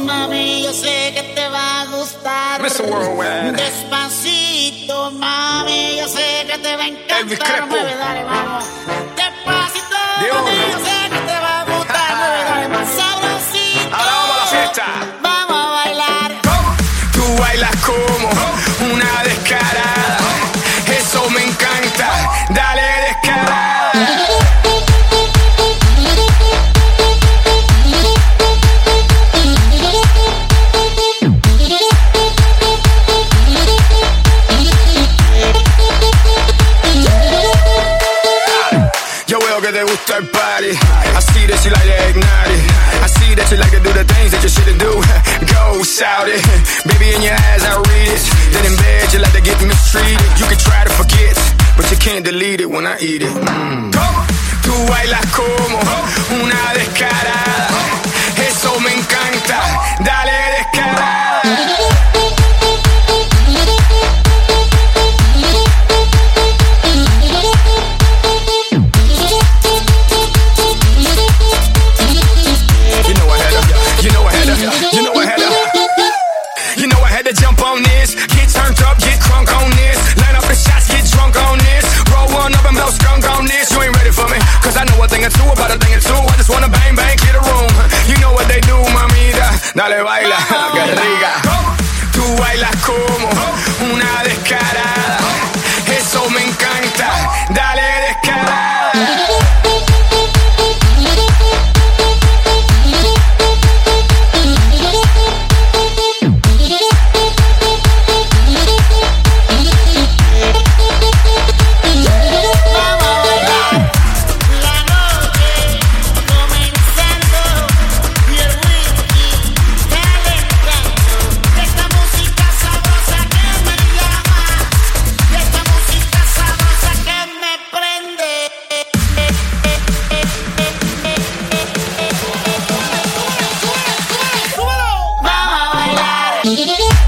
mami, yo sé que te va a gustar. Mr. Worldwide. Despacito, mami, yo sé que te va a Elvis encantar. Crespo. Mueve, dale, vamos. Despacito, De mami, oro. yo sé que te va a gustar. Mueve, dale, más sabrosito. Ahora vamos a la fiesta. Vamos a bailar. Tú bailas como una descarada. Eso me encanta. Dale descarada. Yo veo que te gusta el party. I see that you like to ignite it. I see that you like to do the things that you shouldn't do. Go shout it. Baby, in your eyes I read it. Then in bed you like to get mistreated. You can try to forget, but you can't delete it when I eat it. Tú bailas como una descarada. Eso me encanta. Dale descarada. Jump on this, get turned up, get crunk on this. Line up the shots, get drunk on this. Roll one up and blow skunk on this. You ain't ready for me, cause I know a thing or two about a thing or two. I just wanna bang, bang, clear the room. You know what they do, mamita. Dale, baila, que rica. Tú bailas como una descarada. Eso me encanta. Dale, descarada. Vamos a bailar.